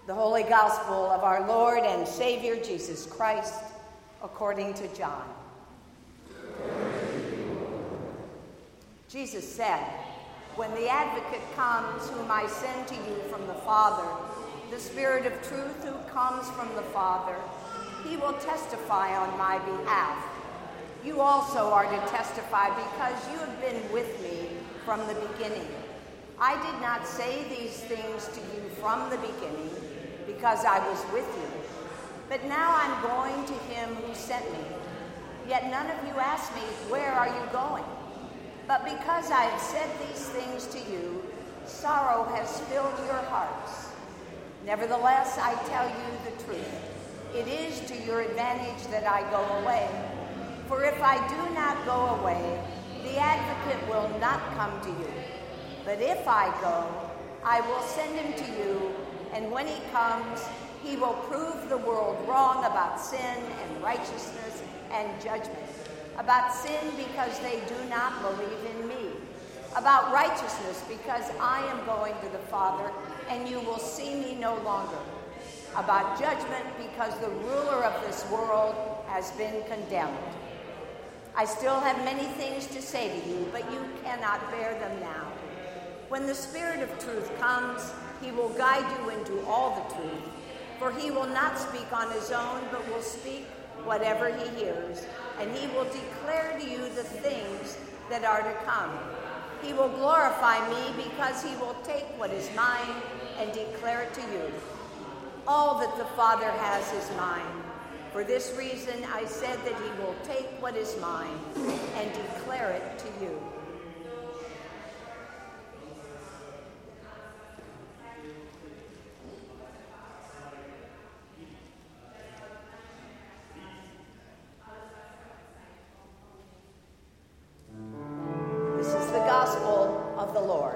The Holy Gospel of our Lord and Savior Jesus Christ, according to John. Jesus said, "When the Advocate comes, whom I send to you from the Father, the Spirit of truth who comes from the Father, he will testify on my behalf. You also are to testify because you have been with me from the beginning. I did not say these things to you from the beginning because I was with you. But now I'm going to him who sent me. Yet none of you ask me, 'Where are you going?' But because I have said these things to you, sorrow has filled your hearts. Nevertheless, I tell you the truth. It is to your advantage that I go away. For if I do not go away, the Advocate will not come to you. But if I go, I will send him to you, and when he comes, he will prove the world wrong about sin and righteousness and judgment. About sin because they do not believe in me. About righteousness because I am going to the Father, and you will see me no longer. About judgment because the ruler of this world has been condemned. I still have many things to say to you, but you cannot bear them now. When the Spirit of truth comes, he will guide you into all the truth. For he will not speak on his own, but will speak whatever he hears, and he will declare to you the things that are to come. He will glorify me because he will take what is mine and declare it to you. All that the Father has is mine. For this reason I said that he will take what is mine and declare it to you." This is the gospel of the Lord.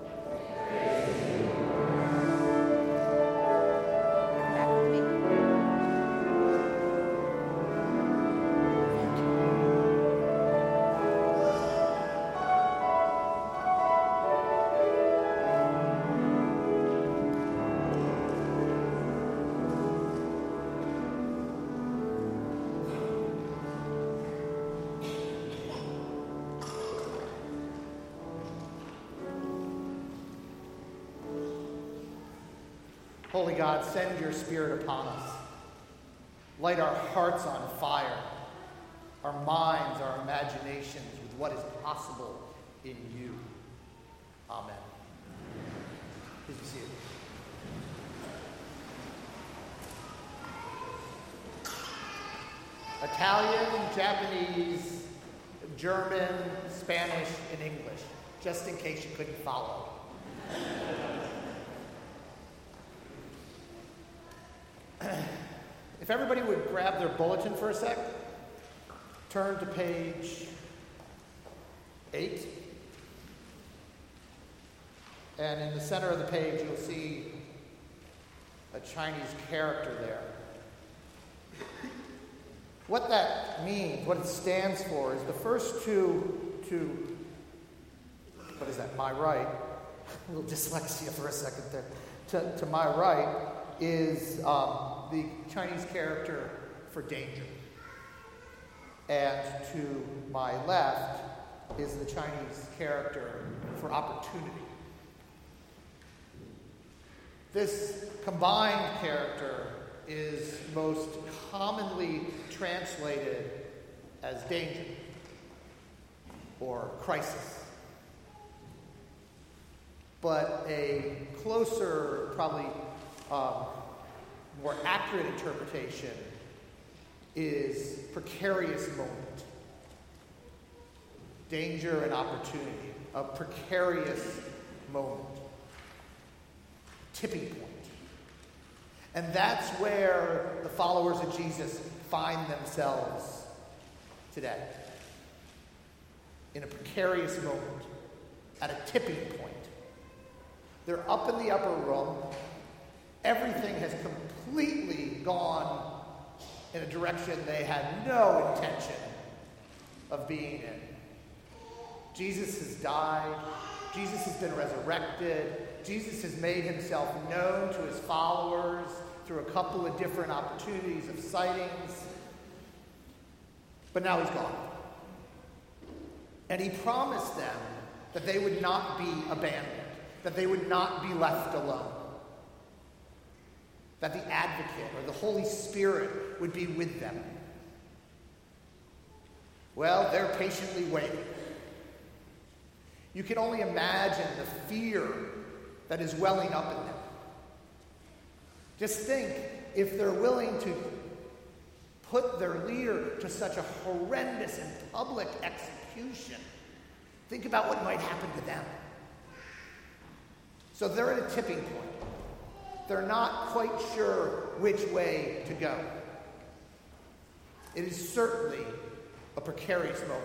Holy God, send your Spirit upon us. Light our hearts on fire, our minds, our imaginations with what is possible in you. Amen. Please be seated. Italian, Japanese, German, Spanish, and English, just in case you couldn't follow. If everybody would grab their bulletin for a sec, turn to page 8. And in the center of the page, you'll see a Chinese character there. What that means, what it stands for, is the first two what is that, my right, a little dyslexia for a second there, to my right is the Chinese character for danger. And to my left is the Chinese character for opportunity. This combined character is most commonly translated as danger or crisis. But a closer, probably more accurate interpretation is precarious moment. Danger and opportunity, a precarious moment. Tipping point. And that's where the followers of Jesus find themselves today. In a precarious moment, at a tipping point. They're up in the upper room. Everything has completely gone in a direction they had no intention of being in. Jesus has died. Jesus has been resurrected. Jesus has made himself known to his followers through a couple of different opportunities of sightings. But now he's gone. And he promised them that they would not be abandoned, that they would not be left alone, that the Advocate or the Holy Spirit would be with them. Well, they're patiently waiting. You can only imagine the fear that is welling up in them. Just think, if they're willing to put their leader to such a horrendous and public execution, think about what might happen to them. So they're at a tipping point. They're not quite sure which way to go. It is certainly a precarious moment.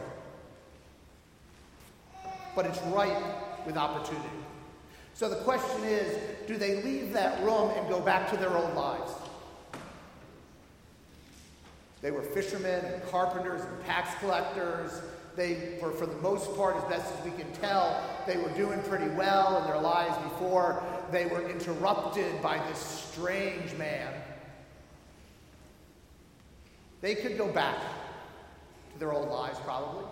But it's ripe with opportunity. So the question is, do they leave that room and go back to their old lives? They were fishermen and carpenters and tax collectors. They were, for the most part, as best as we can tell, they were doing pretty well in their lives before they were interrupted by this strange man. They could go back to their old lives, probably.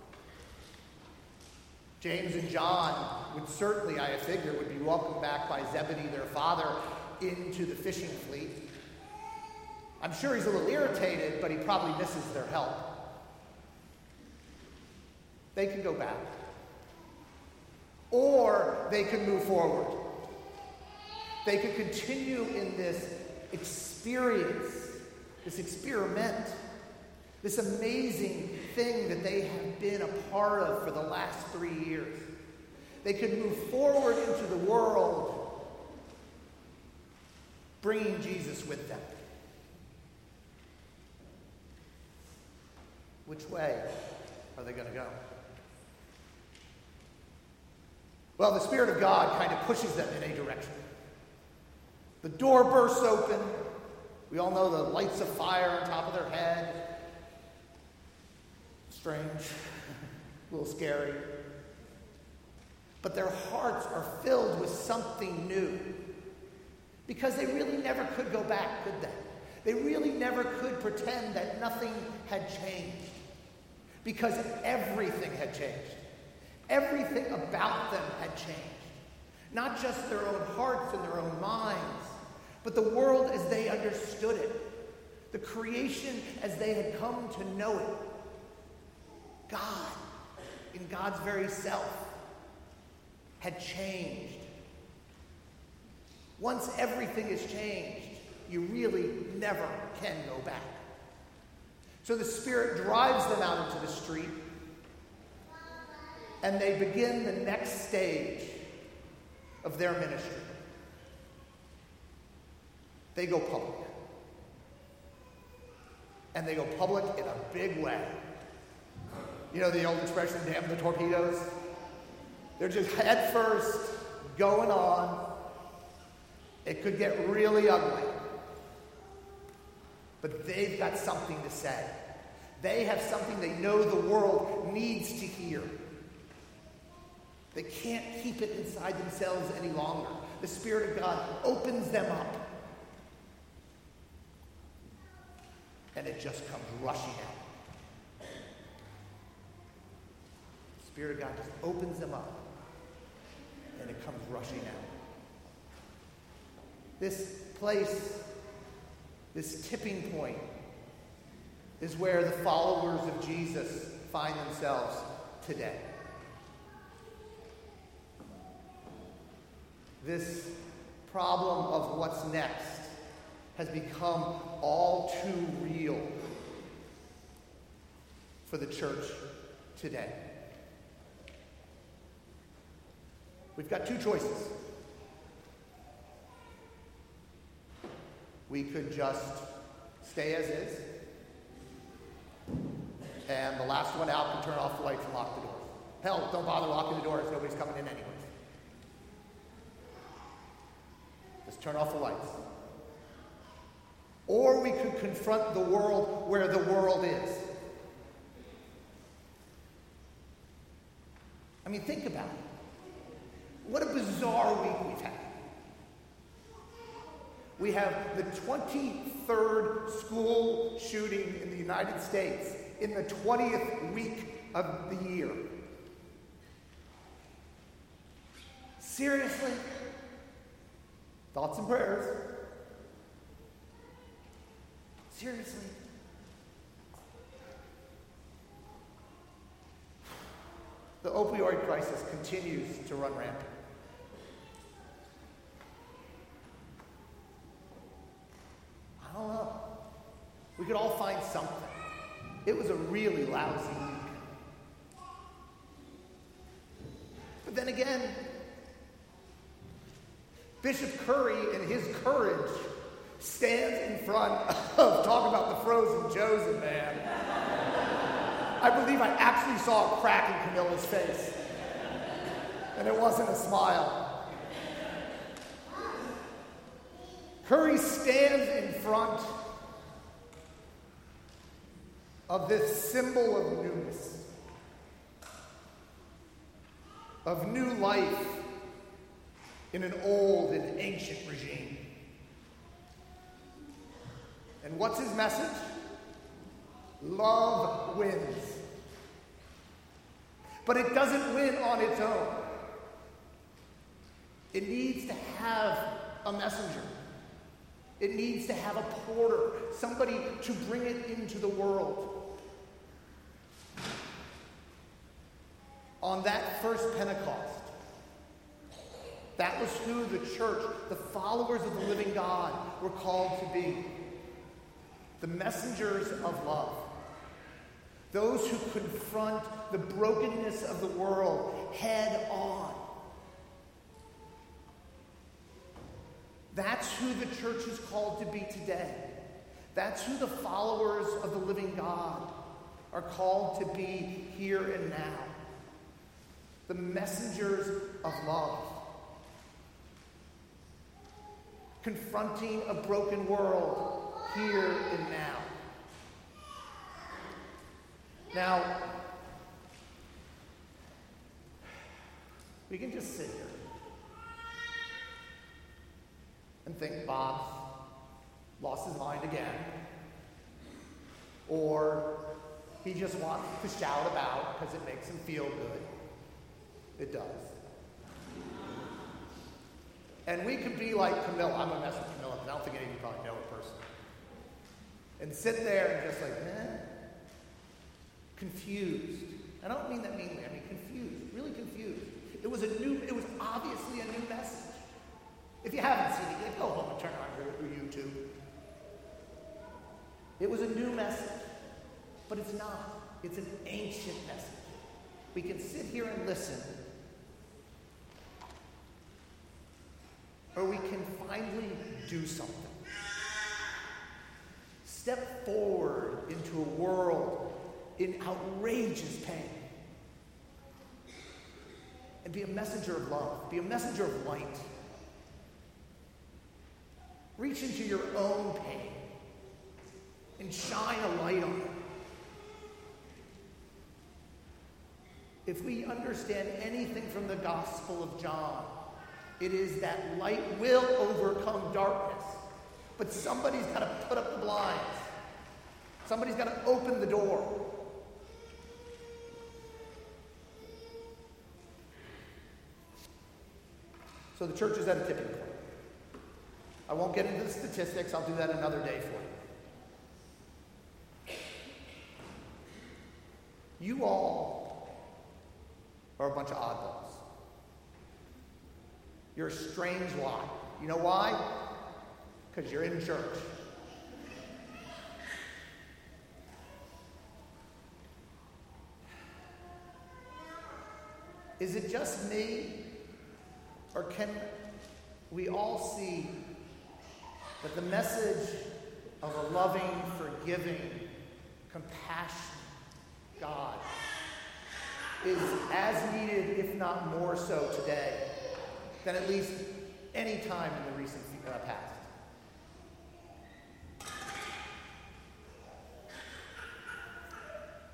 James and John would certainly, I figure, would be welcomed back by Zebedee, their father, into the fishing fleet. I'm sure he's a little irritated, but he probably misses their help. They could go back. Or they could move forward. They could continue in this experience, this experiment, this amazing thing that they have been a part of for the last 3 years. They could move forward into the world, bringing Jesus with them. Which way are they going to go? Well, the Spirit of God kind of pushes them in a direction. The door bursts open. We all know the lights of fire on top of their head. Strange, a little scary. But their hearts are filled with something new. Because they really never could go back, could they? They really never could pretend that nothing had changed. Because everything had changed. Everything about them had changed. Not just their own hearts and their own minds, but the world as they understood it. The creation as they had come to know it. God, in God's very self, had changed. Once everything is changed, you really never can go back. So the Spirit drives them out into the street, and they begin the next stage of their ministry. They go public. And they go public in a big way. You know the old expression, damn the torpedoes? They're just head first, going on. It could get really ugly. But they've got something to say. They have something they know the world needs to hear. They can't keep it inside themselves any longer. The Spirit of God opens them up. And it just comes rushing out. The Spirit of God just opens them up. And it comes rushing out. This place, this tipping point, is where the followers of Jesus find themselves today. This problem of what's next has become all too real for the church today. We've got two choices. We could just stay as is, and the last one out can turn off the lights and lock the doors. Hell, don't bother locking the doors. Nobody's coming in anyways. Just turn off the lights. Or we could confront the world where the world is. I mean, think about it. What a bizarre week we've had. We have the 23rd school shooting in the United States in the 20th week of the year. Seriously? Thoughts and prayers. Seriously? The opioid crisis continues to run rampant. I don't know. We could all find something. It was a really lousy week. But then again, Bishop Curry, in his courage, stands in front of talk about the frozen chosen man. I believe I actually saw a crack in Camilla's face. And it wasn't a smile. Curry stands in front of this symbol of newness, of new life in an old and ancient regime. And what's his message? Love wins. But it doesn't win on its own. It needs to have a messenger. It needs to have a porter, somebody to bring it into the world. On that first Pentecost, that was who the church, the followers of the living God, were called to be. The messengers of love. Those who confront the brokenness of the world head on. That's who the church is called to be today. That's who the followers of the living God are called to be here and now. The messengers of love. Confronting a broken world here and now. Now, we can just sit here and think Bob's lost his mind again. Or he just wants to shout about because it makes him feel good. It does. And we could be like Camilla. I'm going to mess with Camilla because I don't think any of you probably know her personally. And sit there and just like, confused. I don't mean that meanly. I mean confused. Really confused. It was obviously a new message. If you haven't seen it, go home and turn on your YouTube. It was a new message. But it's not. It's an ancient message. We can sit here and listen. Or we can finally do something. Step forward into a world in outrageous pain. And be a messenger of love. Be a messenger of light. Reach into your own pain and shine a light on it. If we understand anything from the Gospel of John, it is that light will overcome darkness. But somebody's got to put up the blinds. Somebody's got to open the door. So the church is at a tipping point. I won't get into the statistics. I'll do that another day for you. You all are a bunch of oddballs. You're a strange lot. You know why? Because you're in church. Is it just me? Or can we all see that the message of a loving, forgiving, compassionate God is as needed, if not more so today, than at least any time in the recent past?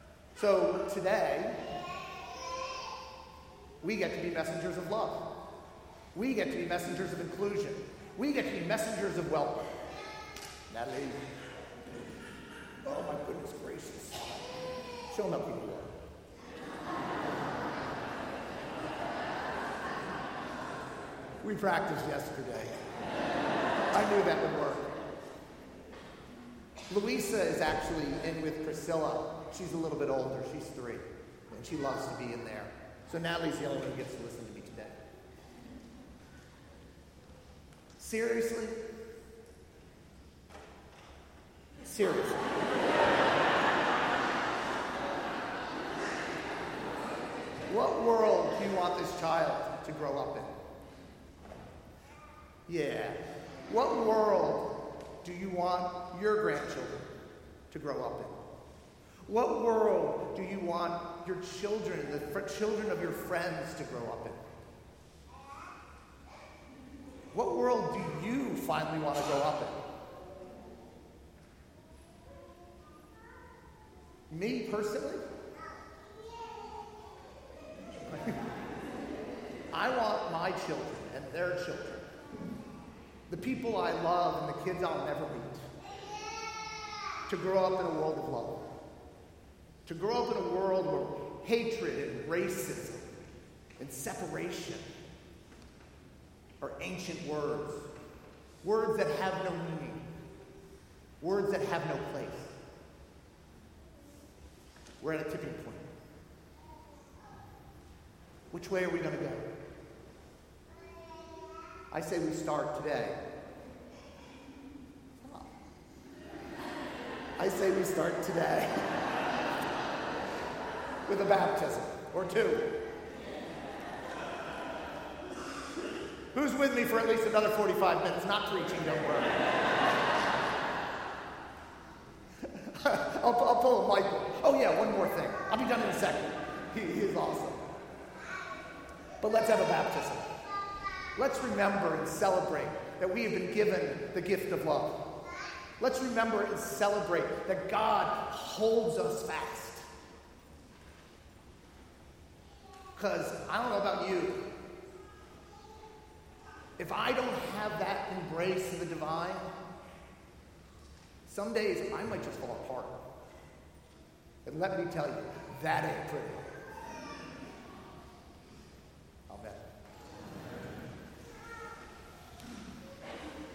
So today, we get to be messengers of love. We get to be messengers of inclusion. We get to be messengers of welcome. Natalie. Oh my goodness gracious. She'll know who you are. We practiced yesterday. I knew that would work. Louisa is actually in with Priscilla. She's a little bit older. She's 3. And she loves to be in there. So Natalie's the only one who gets to listen to me today. Seriously? Seriously. What world do you want this child to grow up in? Yeah. What world do you want your grandchildren to grow up in? What world do you want your children, the children of your friends, to grow up in? What world do you finally want to grow up in? Me personally? I want my children and their children, the people I love and the kids I'll never meet, to grow up in a world of love. To grow up in a world where hatred and racism and separation are ancient words. Words that have no meaning. Words that have no place. We're at a tipping point. Which way are we going to go? I say we start today. I say we start today with a baptism or 2. Who's with me for at least another 45 minutes? Not preaching, don't worry. I'll pull a Michael. Oh yeah, one more thing. I'll be done in a second. He is awesome. But let's have a baptism. Let's remember and celebrate that we have been given the gift of love. Let's remember and celebrate that God holds us fast. Because I don't know about you, if I don't have that embrace of the divine, some days I might just fall apart. And let me tell you, that ain't pretty.